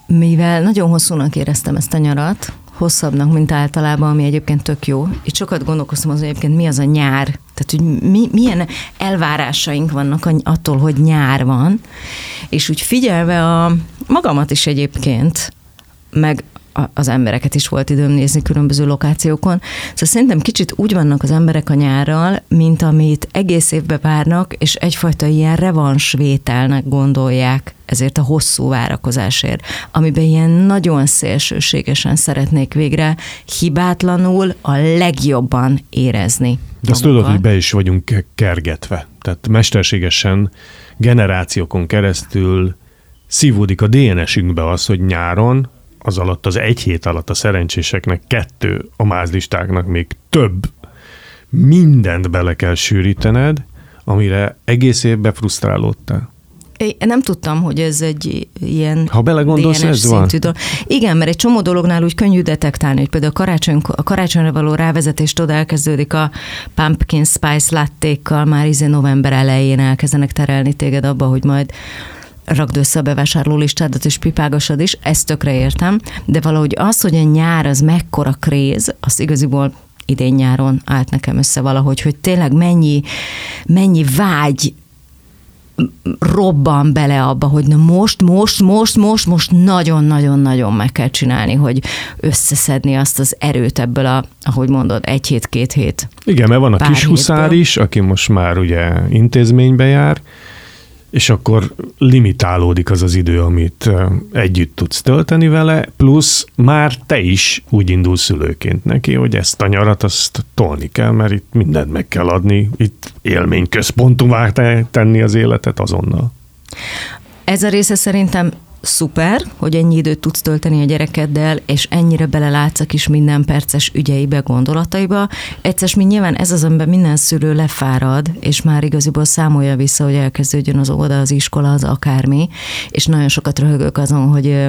mivel nagyon hosszúnak éreztem ezt a nyarat, hosszabbnak, mint általában, ami egyébként tök jó. Itt sokat gondolkoztam azon, hogy egyébként mi az a nyár. Tehát, hogy milyen elvárásaink vannak attól, hogy nyár van. És úgy figyelve magamat is egyébként, meg az embereket is volt időm nézni különböző lokációkon. Szóval szerintem kicsit úgy vannak az emberek a nyárral, mint amit egész évbe várnak, és egyfajta ilyen revansvételnek gondolják ezért a hosszú várakozásért, amiben ilyen nagyon szélsőségesen szeretnék végre hibátlanul a legjobban érezni. De azt tudod, hogy be is vagyunk kergetve. Tehát mesterségesen generációkon keresztül szívódik a DNS-ünkbe az, hogy nyáron az alatt, az egy hét alatt a szerencséseknek 2, a mázlistáknak még több mindent bele kell sűrítened, amire egész évben frusztrálódtál. Én nem tudtam, hogy ez egy ilyen ha belegondolsz, DNS ez van. Igen, mert egy csomó dolognál úgy könnyű detektálni, hogy például a karácsonyra való rávezetéstől elkezdődik a pumpkin spice lattékkal, már november elején elkezdenek terelni téged abba, hogy majd rakd össze a bevásárló listádat, és pipágasad is, ezt tökre értem, de valahogy az, hogy a nyár az mekkora kréz, az igaziból idén nyáron állt nekem össze valahogy, hogy tényleg mennyi vágy robban bele abba, hogy na most nagyon-nagyon-nagyon meg kell csinálni, hogy összeszedni azt az erőt ebből ahogy mondod, 1 hét, 2 hét. Igen, mert van a kis huszár is, aki most már ugye intézménybe jár, és akkor limitálódik az az idő, amit együtt tudsz tölteni vele, plusz már te is úgy indulsz szülőként neki, hogy ezt a nyarat azt tolni kell, mert itt mindent meg kell adni, itt élményközpontúvá tenni az életet azonnal. Ez a része szerintem szuper, hogy ennyi időt tudsz tölteni a gyerekeddel, és ennyire belelátsz a kis minden perces ügyeibe, gondolataiba. Egyszer, mint nyilván ez az, amiben minden szülő lefárad, és már igaziból számolja vissza, hogy elkezdődjön az óvoda, az iskola, az akármi, és nagyon sokat röhögök azon, hogy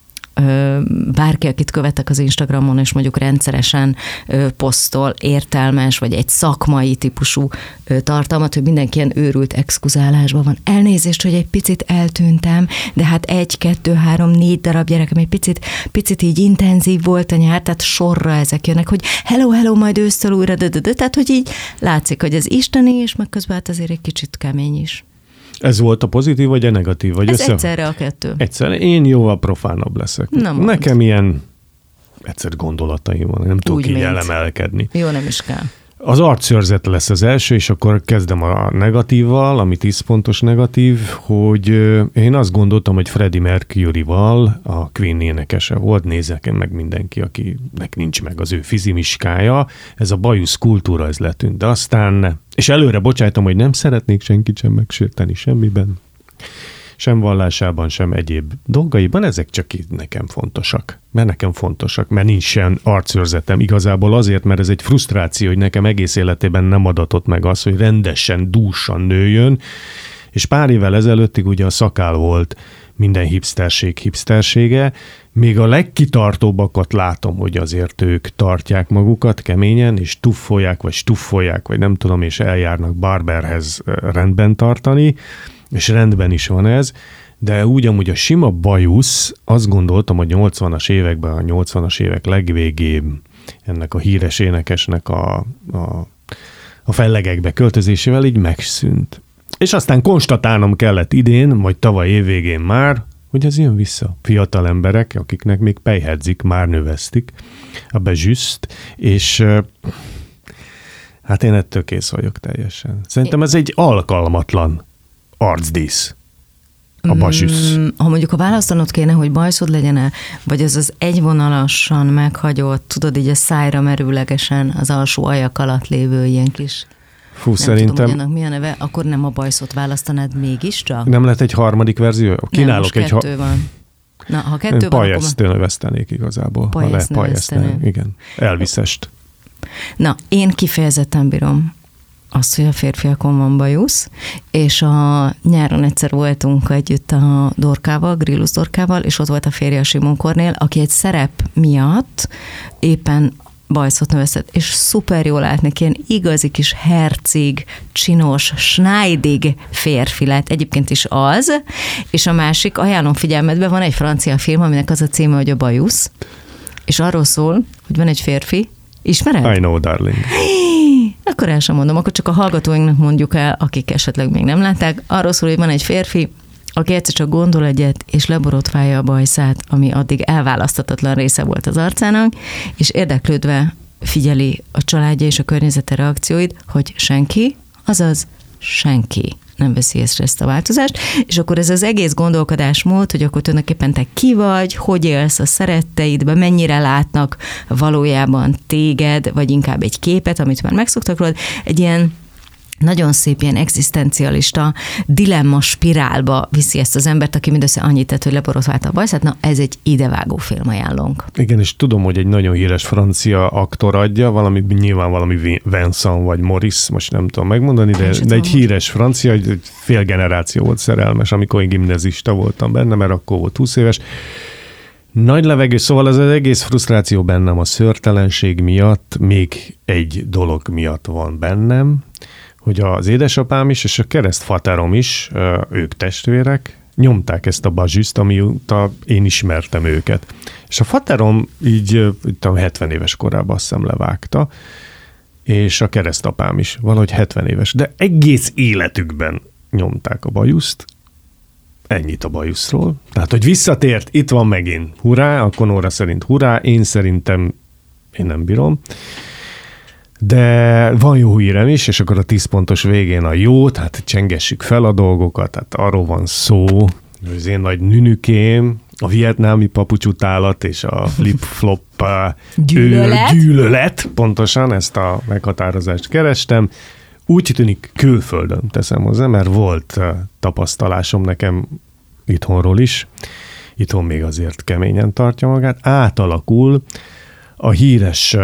bárki, akit követek az Instagramon, és mondjuk rendszeresen posztol értelmes, vagy egy szakmai típusú tartalmat, hogy mindenki ilyen őrült exkuzálásban van. Elnézést, hogy egy picit eltűntem, de hát 1, 2, 3, 4 darab gyerekem, egy picit így intenzív volt a nyár, tehát sorra ezek jönnek, hogy hello, majd ősztől újra, tehát hogy így látszik, hogy ez isteni, és meg közben hát azért egy kicsit kemény is. Ez volt a pozitív, vagy a negatív? Vagy ez egyszerre a kettő. Egyszerre. Én jóval profánabb leszek. Nekem ilyen gondolataim van, nem tudok így elemelkedni. Jó, nem is kell. Az arcszőrzet lesz az első, és akkor kezdem a negatívval, ami 10 pontos negatív, hogy én azt gondoltam, hogy Freddie Mercury-val a Queen énekese volt, nézzek meg mindenki, akinek nincs meg az ő fizimiskája, ez a bajusz kultúra, ez letűnt, de aztán, és előre bocsájtom, hogy nem szeretnék senkit sem megsérteni semmiben, sem vallásában, sem egyéb dolgaiban, ezek csak így nekem fontosak. Mert nincsen arcőrzetem igazából azért, mert ez egy frusztráció, hogy nekem egész életében nem adatott meg az, hogy rendesen, dúsan nőjön, és pár évvel ezelőttig ugye a szakál volt minden hipstersége, még a legkitartóbbakat látom, hogy azért ők tartják magukat keményen, és stuffolják, vagy nem tudom, és eljárnak barberhez rendben tartani, és rendben is van ez, de úgy amúgy a sima bajusz, azt gondoltam, hogy 80-as években, a 80-as évek legvégén ennek a híres énekesnek a fellegekbe költözésével így megszűnt. És aztán konstatálnom kellett idén, vagy tavaly évvégén már, hogy ez jön vissza. Fiatal emberek, akiknek még pejhedzik, már növesztik a bezsüszt, és hát én ettől kész vagyok teljesen. Szerintem ez egy alkalmatlan arcdísz, a basüsz. Ha mondjuk a választanod kéne, hogy bajszod legyen-e, vagy az egyvonalasan meghagyott, tudod, így a szájra merőlegesen az alsó ajak alatt lévő ilyen kis, szerintem... tudom, mi a neve, akkor nem a bajszot választanád mégiscsak? Nem lett egy harmadik verzió? Kínálok nem, most 2 van. Na, ha 2 van, Pajesztől növesztenék igazából. Igen. Elviszest. Na, én kifejezetten bírom azt, hogy a férfiakon van bajusz, és a nyáron egyszer voltunk együtt a Dorkával, Grillus Dorkával, és ott volt a férje a Simon Kornél, aki egy szerep miatt éppen bajszot növesztett, és szuper jól látnak, ilyen igazi kis herceg, csinos, schneidig férfi lett, egyébként is az, és a másik, ajánlom figyelmetbe, van egy francia film, aminek az a címe, hogy a bajusz, és arról szól, hogy van egy férfi, ismered? I know, darling. Akkor el sem mondom, akkor csak a hallgatóinknak mondjuk el, akik esetleg még nem látták, arról szól, hogy van egy férfi, aki egyszer csak gondol egyet, és leborotválja a bajszát, ami addig elválaszthatatlan része volt az arcának, és érdeklődve figyeli a családja és a környezete reakcióit, hogy senki, azaz senki nem veszi észre ezt a változást, és akkor ez az egész gondolkodásmód, hogy akkor tulajdonképpen te ki vagy, hogy élsz a szeretteidbe, mennyire látnak valójában téged, vagy inkább egy képet, amit már megszoktak rólad, egy ilyen nagyon szép ilyen egzisztencialista dilemma spirálba viszi ezt az embert, aki mindössze annyit tett, hogy leborotválta a bajszát. Na, ez egy idevágó film, ajánlónk. Igen, és tudom, hogy egy nagyon híres francia aktor adja, nyilván valami Vincent vagy Maurice, most nem tudom megmondani, de egy híres francia, egy fél generáció volt szerelmes, amikor én gimnazista voltam benne, mert akkor volt 20 éves. Nagy levegő, szóval az egész frusztráció bennem a szőrtelenség miatt, még egy dolog miatt van bennem, hogy az édesapám is, és a keresztfaterom is, ők testvérek, nyomták ezt a bazsiszt, amióta én ismertem őket. És a faterom így 70 éves korában azt hiszem levágta, és a keresztapám is, valahogy 70 éves, de egész életükben nyomták a bajuszt. Ennyit a bajuszról. Tehát, hogy visszatért, itt van megint. Hurrá, a Konóra szerint hurrá, én szerintem én nem bírom. De van jó hírem is, és akkor a 10 pontos végén a jó, tehát csengessük fel a dolgokat, tehát arról van szó, hogy az én nagy nünükém, a vietnámi papucsutálat és a flip-flop gyűlölet, pontosan ezt a meghatározást kerestem. Úgy tűnik külföldön teszem hozzá, mert volt tapasztalásom nekem itthonról is, itthon még azért keményen tartja magát, átalakul a híres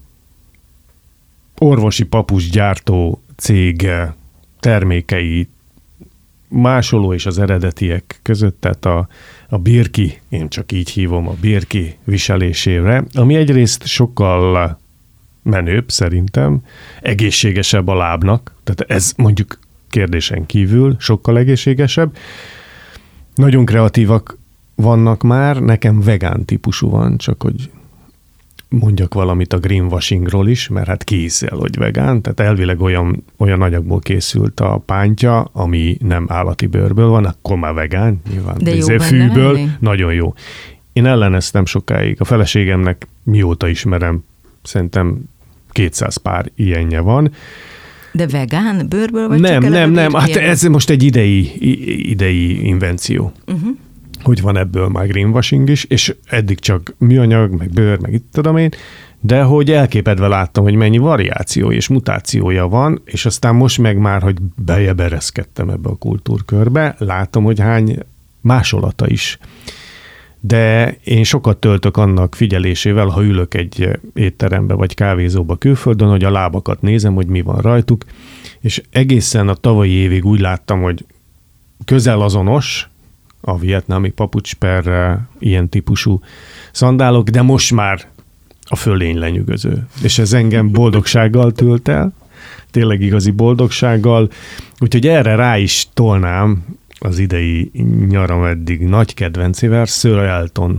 orvosi papusgyártó cég termékei másoló és az eredetiek között, tehát a birki, én csak így hívom, a birki viselésére, ami egyrészt sokkal menőbb szerintem, egészségesebb a lábnak, tehát ez mondjuk kérdésen kívül sokkal egészségesebb. Nagyon kreatívak vannak már, nekem vegán típusú van, csak hogy mondjak valamit a greenwashingról is, mert hát ki hiszel, hogy vegán, tehát elvileg olyan anyagból készült a pántja, ami nem állati bőrből van, akkor már vegán, nyilván. De jó fűből, lenni? Nagyon jó. Én elleneztem sokáig. A feleségemnek mióta ismerem, szerintem 200 pár ilyenje van. De vegán bőrből? Vagy Nem. Hát ez most egy idei invenció. Uh-huh. Hogy van ebből már greenwashing is, és eddig csak műanyag, meg bőr, meg itt tudom én, de hogy elképedve láttam, hogy mennyi variáció és mutációja van, és aztán most meg már, hogy bejebereszkedtem ebbe a kultúrkörbe, látom, hogy hány másolata is. De én sokat töltök annak figyelésével, ha ülök egy étterembe vagy kávézóba külföldön, hogy a lábakat nézem, hogy mi van rajtuk, és egészen a tavalyi évig úgy láttam, hogy közel azonos a vietnámi papucs per ilyen típusú szandálok, de most már a fölény lenyűgöző. És ez engem boldogsággal tölt el, tényleg igazi boldogsággal, úgyhogy erre rá is tolnám az idei nyaram eddig nagy kedvencével, Sir Elton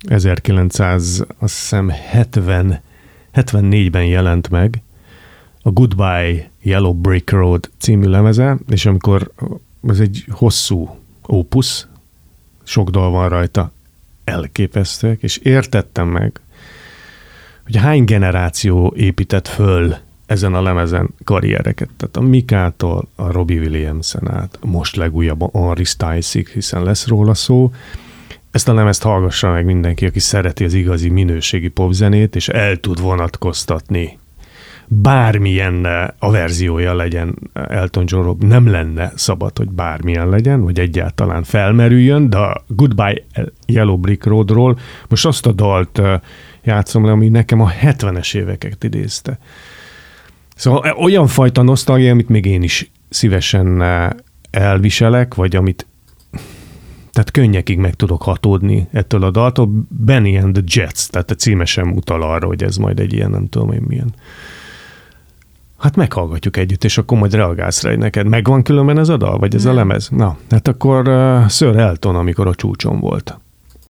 1974-ben jelent meg a Goodbye Yellow Brick Road című lemeze, és amikor ez egy hosszú ópusz, sok dal van rajta, elképesztőek, és értettem meg, hogy hány generáció épített föl ezen a lemezen karriereket. Tehát a Mikától a Robbie Williamson át, most legújabb a Henry Stylesig, hiszen lesz róla szó. Ezt a lemezt hallgassa meg mindenki, aki szereti az igazi minőségi popzenét, és el tud vonatkoztatni. Bármilyen a verziója legyen Elton Johnról, nem lenne szabad, hogy bármilyen legyen, vagy egyáltalán felmerüljön, de a Goodbye Yellow Brick Roadról most azt a dalt játszom le, ami nekem a 70-es éveket idézte. Szóval olyan fajta nosztalgia, amit még én is szívesen elviselek, vagy amit Tehát könnyekig meg tudok hatódni ettől a daltól. Benny and the Jets, tehát a címe sem utal arra, hogy ez majd egy ilyen, nem tudom én milyen. Hát meghallgatjuk együtt, és akkor majd reagálsz rá, hogy neked megvan különben ez a dal, vagy ez a lemez? Na, hát akkor Sir Elton, amikor a csúcson volt.